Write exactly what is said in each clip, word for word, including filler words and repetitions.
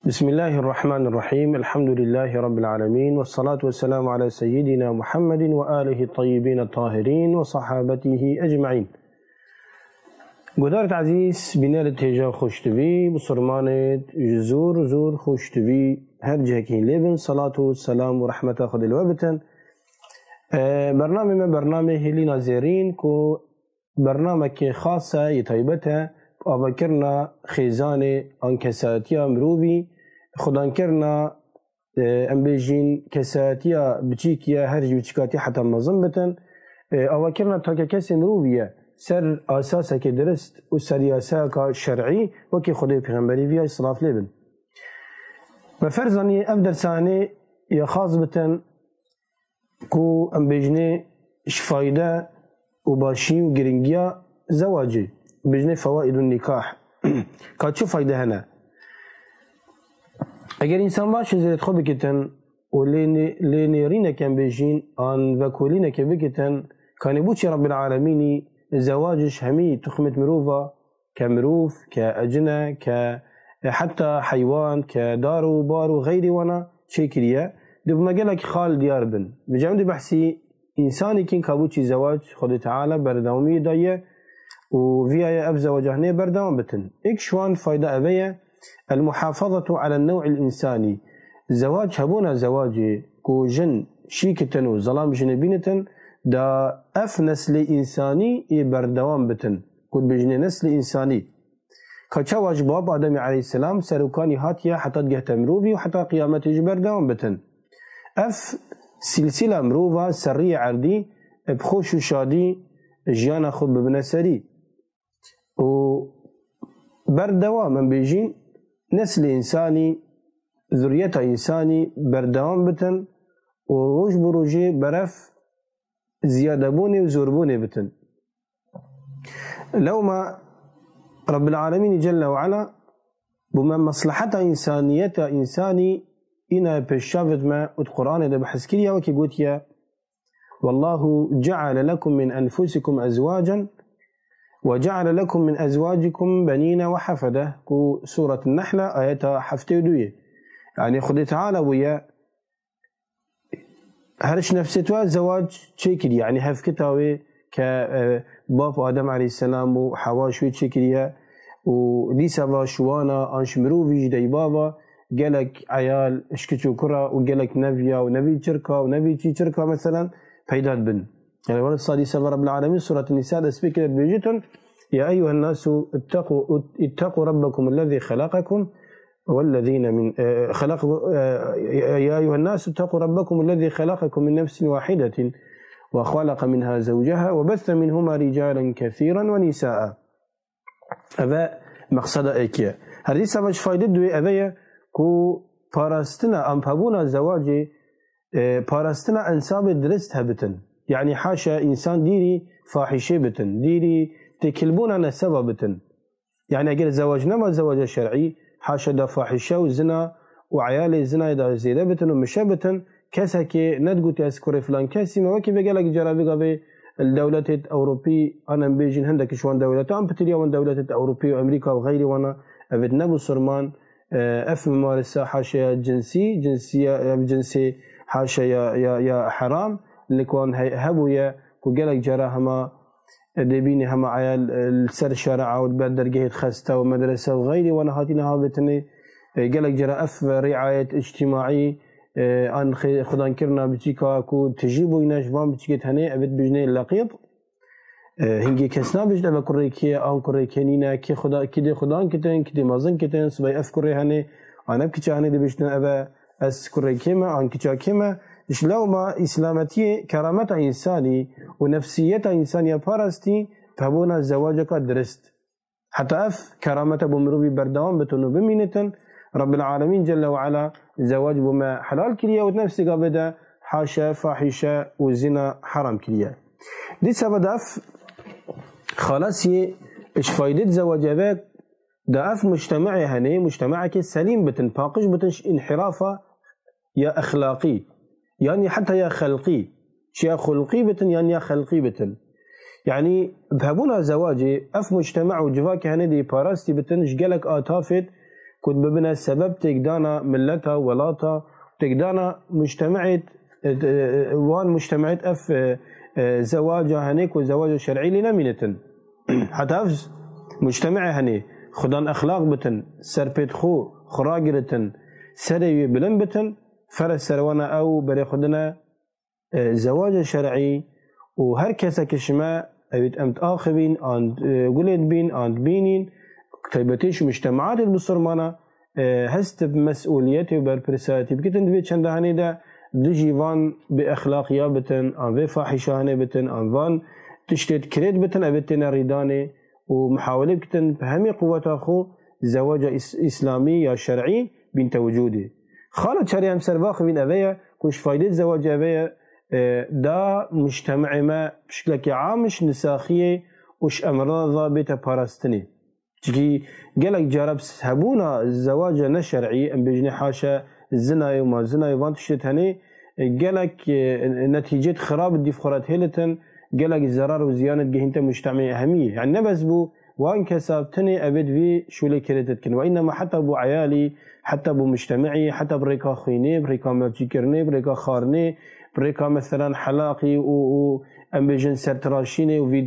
بسم الله الرحمن الرحيم. الحمد لله رب العالمين، والصلاة والسلام على سيدنا محمد وآله الطيبين الطاهرين وصحابته أجمعين. قدرت عزيز بنال التهجا خوشتبي بصرمانة جزور زور خوشتبي هر جهكين لبن صلاة والسلام ورحمة خد الوابتن. برنامج ما برنامج هلي نازرين كو برنامج خاصة يطيبتها أبكرنا خزانة أنكساتيا مروبي خدان كرنا ام بيجين كساتيا بتشيكيا هرج بتشكاتي حتى منظم بتن او كرنا تاكا كسي مروفيا سر اساسا كدرست وسرياسا كشرعي وكي خدي پیغمبري فيها اصراف لبن وفرزاني افدر ثاني يا خاص بتن كو ام بيجني شفايده وباشي وجرينجيا زواجي بيجني فوائد النكاح كاتشو فايده هنا اگر انسان باشه زیرت خوب بکتن و لینیرینه کن بیشین آن وکولینه که بکتن کانی بوچی رب العالمینی زواجش همی تخمت مروفا كمروف كأجنة كحتى حيوان كدارو بارو غيري وانا شكريا دب ما قالك خال ديار بن بجامد بحسي إنساني كين كابوتشي زواج خد تعالى بردومي دايه وفيها أبزا وجهني بردوم بتن إكشوان فايدة أبيه المحافظة على النوع الإنساني. زواج هبونا زواجي كو جن شيكتن وظلام جنبينتن دا أف نسل إنساني بردوام بتن كود بجن نسل إنساني كتشواج باب آدم عليه السلام سروكاني هاتيا حتى تجهت مروفي وحتى قيامته بردوام بتن أف سلسلة مروفا سرية عردي بخوش وشادي جيانا خب بنسري و بردوام من بيجين نسل إنساني ذرية إنساني بردوام بتن وروج بروجي برف زيادة بوني وزوربوني بتن لو ما رب العالمين جل وعلا بما مصلحة إنسانية إنساني إنا بشافت ما القرآن ده بحث كليا وكي قلت يا والله جعل لكم من أنفسكم أزواجا وجعل لكم من أزواجكم بنين وحفدة كو سورة النحلة آياتها حفتي ودوية يعني خذ تعالى ويا هرش نفسيتوا زواج شكل يعني هف كتاوي كباب آدم عليه السلام وحواء شوي شكلية ودي سوا شوانا أنش مروفي جدي بابا قالك عيال اشكتشو كرة وقالك نبيا ونبي شركة ونبي شي شركة مثلا فيدات بن يعني ولد صادي سبب رب العالمين سورة النساء سبيكت بيجيتن يا أيها الناس اتقوا اتقوا ربكم الذي خلقكم والذين من خلق يا أيها الناس اتقوا ربكم الذي خلقكم من نفس واحدة وخلق منها زوجها وبث منهما رجالا كثيرا ونساء هذا مقصد ايكيا هذه سبب فايدة دوي أذية كو باراستنا أم بابونا زواجي باراستنا أنساب درست هبتن يعني حاشا إنسان ديري فاحشة بتن ديري تكلبون عن السبب بتن يعني أجل زواجنا ما زواج شرعي حاشا دا فاحشة وزنا وعيال الزنا دا زيادة بتن ومشابتن كسا كي ندقو تأسكوري فلان كاسي ما وكي بقالك جرابي قبي الدولة الأوروبية أنا بيجين هندك شوان دولة أم بتليا وان دولة الأوروبية وأمريكا وغيري وانا أبد نبو صرمان أف ممارسة حاشا جنسي جنسية جنسي حاشا يا, يا, يا حرام اللي كون هبويا وقالك جرا هما دبيني هما عيال السر شارع والبلد درجة خسته ومدرسة وغيري وانا هاتينا هابتني قالك جرا اف رعاية اجتماعي ان خدان كرنا بتيكا كو تجيبو يناش فان بتيكت هني ابد بجني اللقيط هنجي كسنا بجنا بكريكي ان كريكينينا كي خدا كدي خدان كتن كدي مازن كتن سبي اف كري هني انا بكيتشا هني دي بجنا ابا اس كريكيما ان كيتشا كيما لو ما إسلامتي كرامة إنساني ونفسية إنسانية بارستي فهبونا زواجك درست حتى أف كرامة بمروبي بردوام بتنو بمينتن رب العالمين جل وعلا زواج بما حلال كليا ونفسي قابدا حاشا فاحشة وزنا حرام كليا دي سبب أف خلاص إيش فايدة زواج ذاك دا أف مجتمعي هني مجتمعك سليم بتن باقش بتنش انحرافة يا أخلاقي يعني حتى يا خلقي شيء خلقي بتن يعني يا خلقي بتن يعني بهبونا زواجي اف مجتمع وجفاك هندي باراستي بتن جالك آتافت كنت ببنى سبب تقدانا ملتها ولاتا تقدانا مجتمعات وان مجتمعات اف زواجه هنيك وزواج شرعي لنا منتن حتى اف مجتمع هني خدان اخلاق بتن سربيت خو خراجرتن سري بلن بتن فرس سروانا او بري خدنا زواج شرعي وهر كسا كشما اويت امت اخبين عند قلت بين عند بينين كتبتيش مجتمعات المسلمانة هست بمسؤوليتي وبربرساتي بكتن دبيت چند هني دا دجي وان باخلاقيا بتن ان في فاحشه هني بتن ان وان تشتت كريت بتن ابتنا ريداني ومحاولة بكتن بهمي قوة خو زواج اسلامي يا شرعي بنت وجودي خالد شرعي هم سرباخ بين ابيا كوش فايدة زواج ابيا دا مجتمع ما بشكل عامش نساخية وش امراض بيتا باراستني تجي قالك جرب هبونا الزواج نشرعي ام بجني حاشا الزنا وما زنا وان تشتت هني قالك نتيجة خراب الديفخورات هيلتن قالك الزرار وزيانة جهنته مجتمع أهمية يعني نبز بو وان كسبتني أبد في شو اللي كريتتكن وإنما حتى بو عيالي حتى بو مجتمعي حتى بريكا خيني بريكا مجيكرني بريكا خارني بريكا مثلا حلاقي و ام بجن سرتراشيني وفي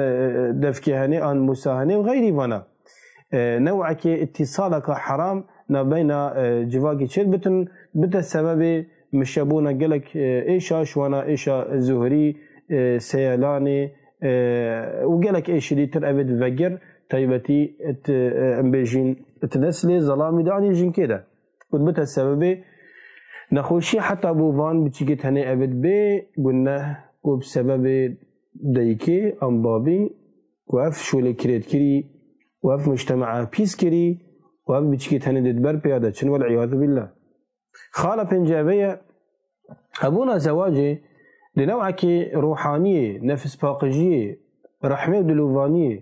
دفكي هني ان مساهني وغيري وانا نوعك اتصالك حرام بين جواكي تشيل بتن بتا سبب مشابونا قالك ايشا شوانا ايشا زهري سيالاني وقالك ايش اللي ترأبد فقر تايبتي امبيجين تنسلي ظلامي دعني جين كده قد بتا السبب نخوشي حتى بوفان بتشيكت هني ابد بي قلنا وبسبب دايكي ام بابي وف شولي كريت كري وف مجتمع بيس كري وف بتشيكت هني ددبر بيادة شن والعياذ بالله خالة بنجابية ابونا زواجي لنوعك روحانية نفس باقجية رحمة ودلوفانية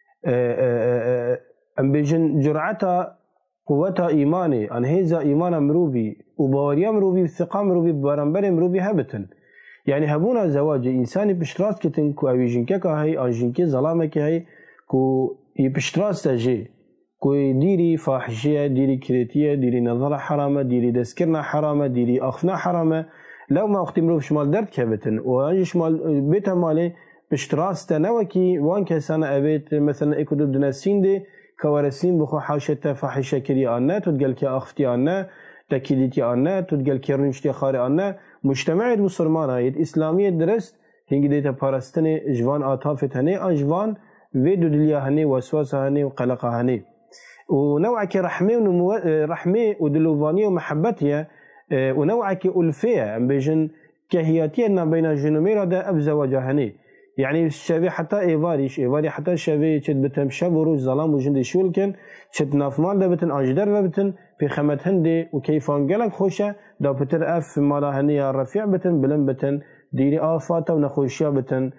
ام بيجن جرعتها قوتها ايماني ان هيزا ايمانا مروبي وباوريا مروبي والثقة مروبي ببارنبر مروبي هبتن يعني هبونا زواجي انساني بشتراس كتن كو اوي جنكا هاي ان جنكي ظلامك هاي كو يبشتراس تجي كو ديري فاحشية ديري كريتية ديري نظرة حرامة ديري دسكرنا حرامة ديري اخفنا حرامة لو ما اختي مروف شمال درد كبتن وانجي شمال بيتا مالي بشتراس تنوكي وان كسانا ابيت مثلا ايكو دو دناسين دي كوارسين بخو حاشتا فاحشة كري آنه تتقل كي اخفتي آنه تكيدتي آنه تتقل كي رنشتي خاري آنه مجتمعي مسلمان هايد اسلامية درست هنگي ديتا پارستن جوان آتافت هني آن جوان ويدو دليا هني وسواس هني وقلق هني ونوعك رحمة ونمو رحمة ودلوفانية ومحبتها ونوعك ألفية ام بيجن كهياتية بين جنوميرا دا اب زواجه هني يعني الشافي حتى ايفاريش ايفاري حتى الشافي تشد بتم شاب وروج ظلام وجندي شولكن تشد نافمال دا بتن اجدر بتن في خمت هندي وكيفان قلق خوشه دا بتر اف مالا هنيا رفيع بتن بلن بتن ديري افاتا ونخوشيا بتن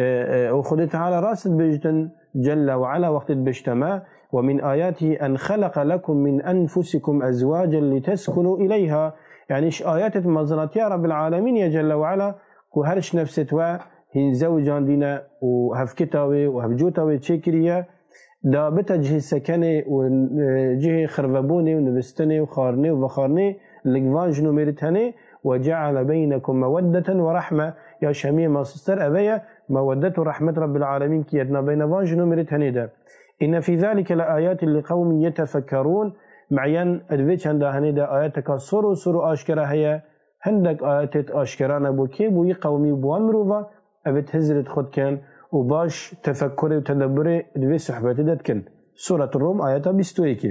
وخذ تعالى راسد بجتن جل وعلا وقت بجتما ومن آياته أن خلق لكم من أنفسكم أزواجا لتسكنوا إليها يعني إيش آيات مزنات يا رب العالمين يا جل وعلا وهرش نفستوا هن زوجان دينا وهفكتاوي وهفجوتاوي تشكريا دا بتجه سكني وجه خربوني ونبستني وخارني وبخارني لقفان جنو ميرتهني وجعل بينكم مودة ورحمة يا شميع ما سستر أبيا مودة ورحمة رب العالمين كي يدنا بين فان جنو ميرتهني دا إن في ذلك لآيات لقوم يتفكرون معين أدفيتش هندا هندا آياتك صرو صرو آشكرا هي هندك آياتت آشكرانا بو كي بو يقومي بوان مروفا أبت هزرت خود كان وباش تفكري وتدبري أدفي صحباتي دادكن سورة الروم آياتا بيستويكي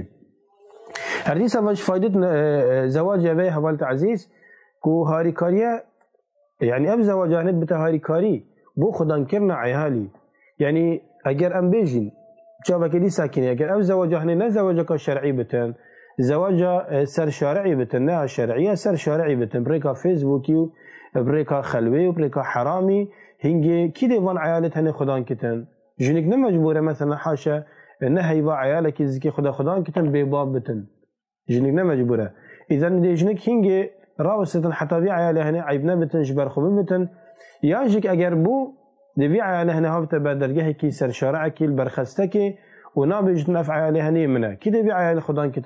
هرديسا باش فايدة زواج أبي حوالت عزيز كو هاري كاريا يعني أب زواج هند بتا هاري كاري بو خدان كرنا عيالي يعني أجر أم بيجين جابك دي ساكنه اگر او زواج هني نه زواجك شرعي بتن زواج سر شرعي بتن نه شرعيه سر شرعي بتن بريكا فيسبوكي بريكا خلوي بريكا حرامي هنجي كده وان عيالت هني خدان كتن جنك نه مجبوره مثلا حاشا نهي با عيالك زكي خدا خدان كتن بباب بتن جنك نه مجبوره اذا دي جنك هنجي راوستن حتى بي عيال هني عيبنا بتن جبر خوب بتن ياجيك اگر بو دبي على هنا هبت بدرجه كي سر شرعك البرخستك ونابج نفع عليه هني منه كده بي على خدان كتن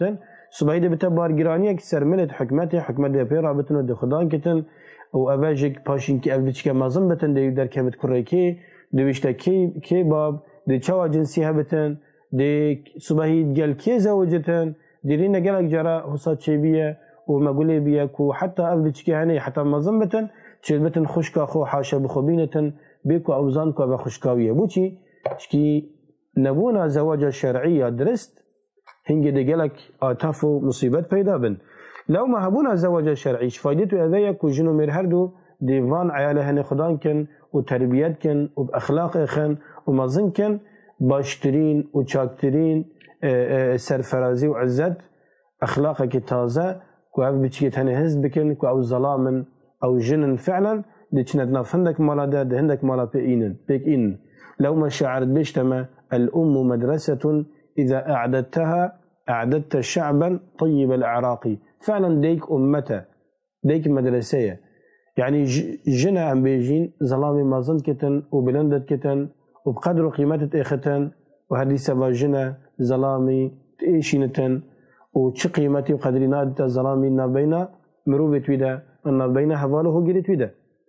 صبحی ده بتا بارگرانیه که سرملت حکمت حکمت ده پیرا بتن و ده خدان کتن و اوجک پاشین که اول بچه که مازن بتن ده در کمت کره کی دویشته کی کی باب ده چوا جنسی ها بتن ده صبحی گل کی زوجتن دیرین گلک جرا حسات چی بیه و مقوله بیه کو حتی اول بچه که هنی حتی مازن بتن چه بتن خوشکا خو حاشا بخوبینتن بیکو اوزان کو به خوشکاویه بو چی چکی نبونا زواج شرعی درست هنگ دگلک آتف و مصیبت پیدا بن لو ما هبونا زواج شرعی فایدتو اوه کو جنو مر هر دو دیوان عیاله هن خدان کن و تربیت کن و اخلاق خن و مزن کن باشترین و چاکترین سرفرازی و عزت اخلاق که تازه کو اف بچیت هنه هز بکن کو او ظلامن او جنن فعلا دي كانت ناف هندك مالا ده ده هندك مالا بيئين بيك إن لو ما شعرت بيشتما الأم مدرسة إذا أعددتها أعددت شعبا طيب الأعراقي فعلا ديك أمته ديك مدرسية يعني جنا عم بيجين ظلامي مازن كتن وبلندت كتن وبقدر قيمة إختن وهذه سبا جنا ظلامي تأشينتن وش قيمتي وقدرينات ظلامي نابينا مروبة ويدا نابينا هواله جريت ويدا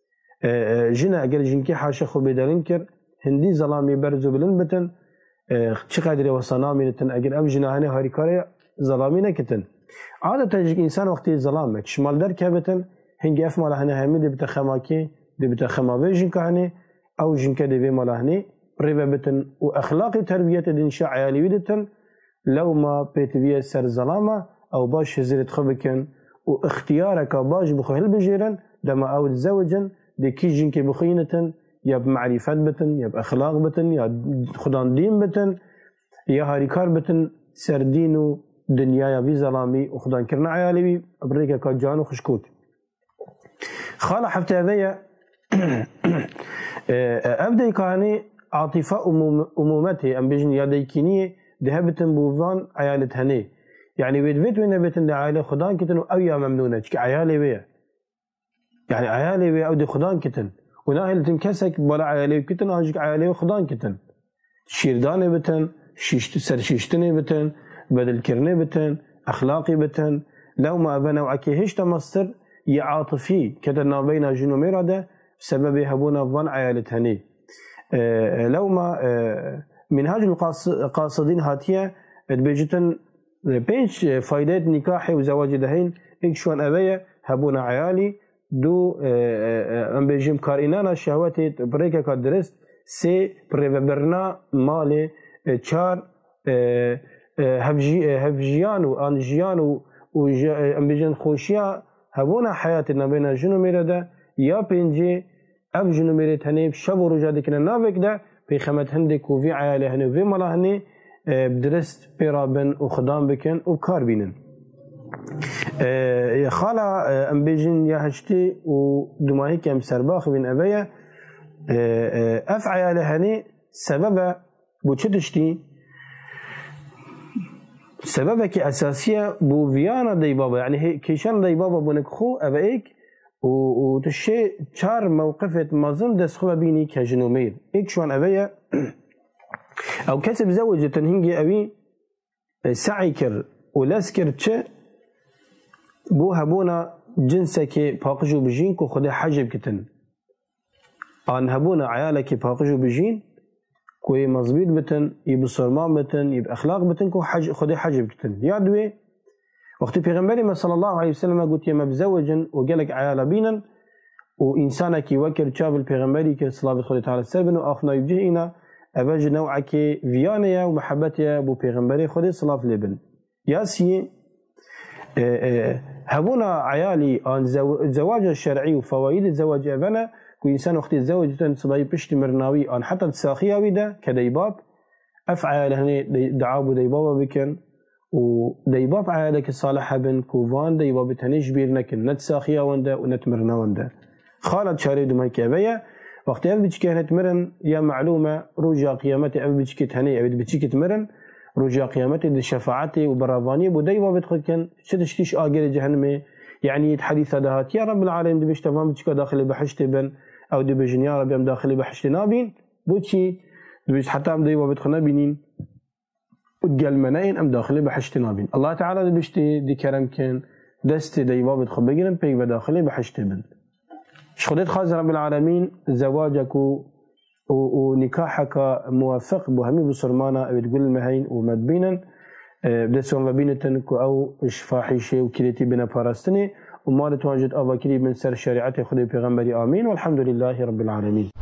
جنا اگر جنکی حاشا خو بدرین کر هندی ظلامی برزو بلند بتن چقدر وصنامی نتن اگر اب جناهانه هاریکاره ظلامی نکتن عادتا جنک انسان وقتی ظلام مک شمال در که بتن هنگی اف مالهانه همی دی بتا خماکی دی بتا خماوی جنکهانه او جنکه دی بی مالهانه ریبه بتن و اخلاقی تربیت دنشا عیالیوی دتن لو ما پیتویه سر ظلامه او باش هزرت خو بکن و اختیارک باش بخوهل بجیرن دما او زوجن دي كي جنكي بخينتن يا بمعرفات بتن يا باخلاق بتن يا خدان دين بتن يا هاريكار بتن سردينو دنيا يا بي ظلامي وخدان كرنا عيالي بريكا كجانو خشكوت خاله حتى هذيا ابدا كاني عاطفه امومتي ام بيجن يا ديكينيه ذهبتن بوفان عيالت هني يعني ويد ويد وين بتن عيالي خدان كتن او يا ممنونه عيالي ويا يعني عيالي ويعود خدان كتن وناهل تنكسك بلا عيالي كتن اجك عيالي وخدان كتن شيرداني بتن شيشت سر شيشتني بتن بدل كرني بتن اخلاقي بتن لو ما بنا وعكي هيش تمصر يعاطفي كتنا بين جنو ميراده بسبب هبونا ظن عيالة هني أه لو ما أه منهاج القاصدين هاتيه بيجتن بينش فايدات نكاحي وزواج دهين اكشوان ابيه هبونا عيالي دو ام بيجيم كارينانا شهواتي بريكا كدرست سي بريبرنا مالي چار هفجي هفجيانو انجيانو و ام بيجن خوشيا هبونا حياتنا بين جنو ميردا يا بينجي اف جنو ميرت هني شب ورجا دكنا نافك ده في خمت هندك وفي عياله هني وفي مالا هني بدرست بيرابن وخدام بكن وكار بينن أه خاله ام بيجن يا هشتي ودماهي كم سرباخ بين ابيه أه اف عياله هني سبب بوشتشتي سببك اساسيه بو فيانا دي بابا يعني هي كيشان دي بابا بنكخو ابيك وتشي چار موقفه مازن دسخو بيني كجنومير اك شوان ابيه او كسب زوجة تنهنجي ابي سعيكر ولاسكر تشه بو هبونا جنسك باقجو بجين كو خده حجب كتن آن هبونا عيالك باقجو بجين كوي مزبيط بتن يب صرمان بتن يب أخلاق بتن كو حج خده حجب كتن يادوي وقت پیغمبري صلى الله عليه وسلم قلت يا مبزوجا وقالك عيالا بينا وإنسانك وكر شاب البيغمبري كصلاة خده تعالى السبن وآخنا يبجهنا أباج نوعك فيانيا ومحبتيا بو پیغمبري خده صلاة لبن ياسي هبونا عيالي عن الزواج الشرعي وفوائد الزواج أبنا كو إنسان وقت الزواج تنصبي بشت مرناوي عن حتى تساخياوي ده كديباب أفعال هني دعابو ديبابا بكن وديباب عيالك الصالح بن كوفان ديباب تنيش بيرنكن نتساخيا وندا ونتمرنا وندا خالد شاريد مايك أبيا وقت أبيتش كانت مرن يا معلومة رجع قيامتي أبيتش كت هني أبيت بتشكت مرن رجع قيامتي دي شفاعتي وبرافاني بودي وبدخل كان شتشتيش آجر جهنمي يعني حديث هذا يا رب العالمين دي بيشتفهم بتشكا داخل بحشت بن أو دي بجن يا رب يم داخل بحشت نابين بوتشي دي حتى أم دي وبدخل نابينين وتقال منين ام داخلي بحشت نابين الله تعالى بشتي دي كرم كان دستي دي باب تخب بقرن بيك بداخلي بحشت بن شخدت خاز رب العالمين زواجك ونكاحك موافق بهمي بصرمانة بتقول المهين ومدبينا بدسون وبينتن او فاحشه وكلتي بنا باراستني وما تواجد ابا كلي من سر شريعه خدي پیغمبري امين والحمد لله رب العالمين.